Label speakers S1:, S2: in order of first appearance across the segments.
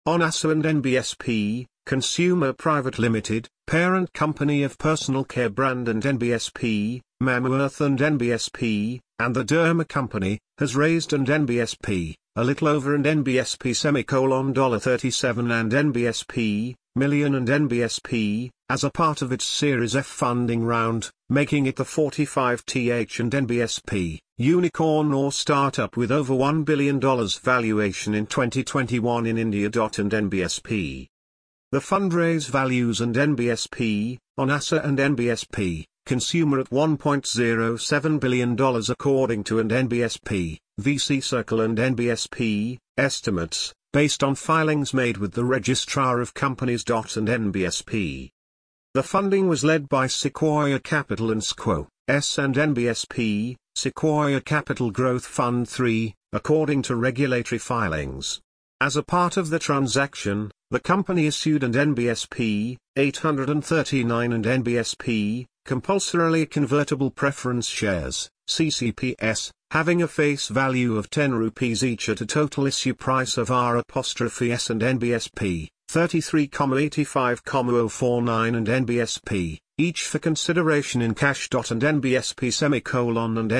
S1: ONASA and NBSP, Consumer Private Limited, parent company of personal care brand, and NBSP, Mamaearth and NBSP, and the Derma Company, has raised and NBSP, a little over and NBSP $37 and NBSP, million and NBSP, as a part of its Series F funding round, making it the 45th and NBSP, unicorn or startup with over $1 billion valuation in 2021 in India. And NBSP. The fundraise values and NBSP, ONASA and NBSP, consumer at $1.07 billion according to and NBSP, VC Circle and NBSP, estimates, based on filings made with the Registrar of Companies. And NBSP. The funding was led by Sequoia Capital and SQO, S and NBSP, Sequoia Capital Growth Fund 3, according to regulatory filings. As a part of the transaction, the company issued and NBSP, 839 and NBSP, compulsorily convertible preference shares, CCPS, having a face value of 10 rupees each at a total issue price of R'(S) and NBSP, 33,85,049 and NBSP, each for consideration in cash. And NBSP and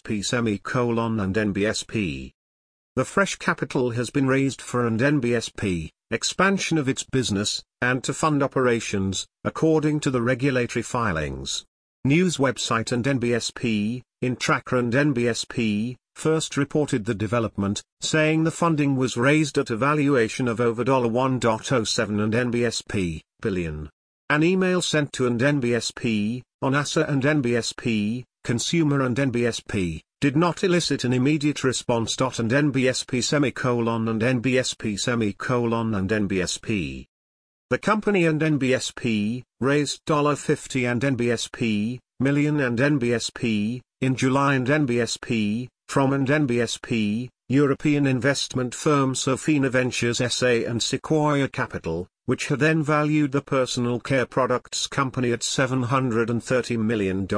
S1: NBSP and NBSP. The fresh capital has been raised for and NBSP, expansion of its business, and to fund operations, according to the regulatory filings. News website and NBSP, Intracker and NBSP, first reported the development, saying the funding was raised at a valuation of over $1.07 and NBSP, billion. An email sent to and NBSP, ONASA and NBSP, Consumer and NBSP, did not elicit an immediate response. And NBSP and NBSP and NBSP. The company and NBSP, raised $50 and NBSP, million and NBSP, in July and NBSP, from and NBSP, European investment firm Sofina Ventures SA and Sequoia Capital, which had then valued the personal care products company at $730 million.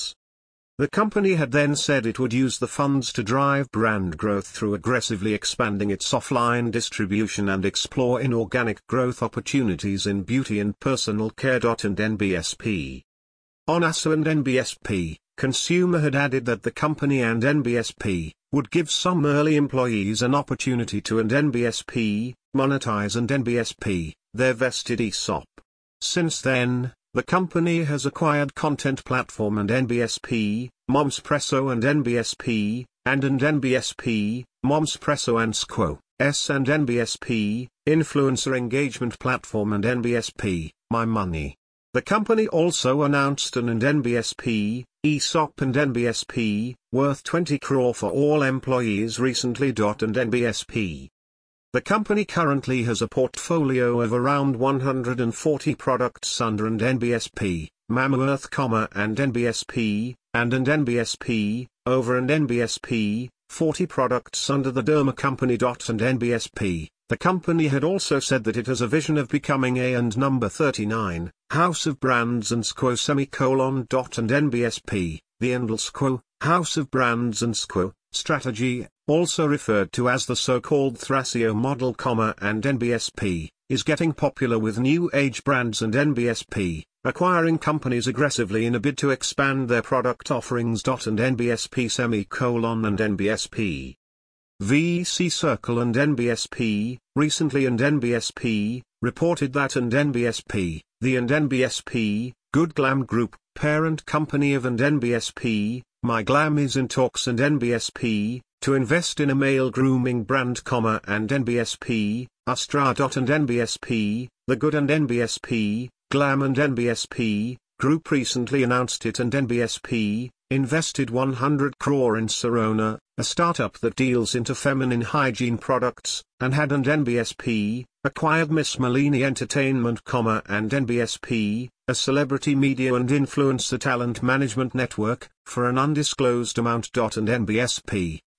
S1: The company had then said it would use the funds to drive brand growth through aggressively expanding its offline distribution and explore inorganic growth opportunities in beauty and personal care. And NBSP. ONASA and NBSP, Consumer had added that the company and NBSP would give some early employees an opportunity to and NBSP monetize and NBSP their vested ESOP. Since then, the company has acquired content platform and NBSP, Momspresso and NBSP, and NBSP, Momspresso and SQO, S and NBSP, influencer engagement platform and NBSP, My Money. The company also announced an and NBSP, ESOP and NBSP, worth 20 crore for all employees recently. And NBSP. The company currently has a portfolio of around 140 products under and NBSP, Mamaearth, and NBSP, and NBSP, over and NBSP, 40 products under the Derma Company. And NBSP. The company had also said that it has a vision of becoming a and number 39, House of Brands and SQO And NBSP, the Endel SQO, House of Brands and SQO, strategy, also referred to as the so-called Thrasio model, and NBSP, is getting popular with new age brands and NBSP, acquiring companies aggressively in a bid to expand their product offerings. And NBSP and NBSP. VC Circle and NBSP, recently and NBSP, reported that and NBSP, the and NBSP, Good Glam Group, parent company of and NBSP, My Glam is in talks and NBSP, to invest in a male grooming brand, and NBSP, Astra. And NBSP, The Good and NBSP, Glam and NBSP, Group recently announced it and NBSP, invested 100 crore in Sarona, a startup that deals into feminine hygiene products, and had and NBSP, acquired Miss Malini Entertainment, and NBSP, a celebrity media and influencer talent management network, for an undisclosed amount. And NBSP.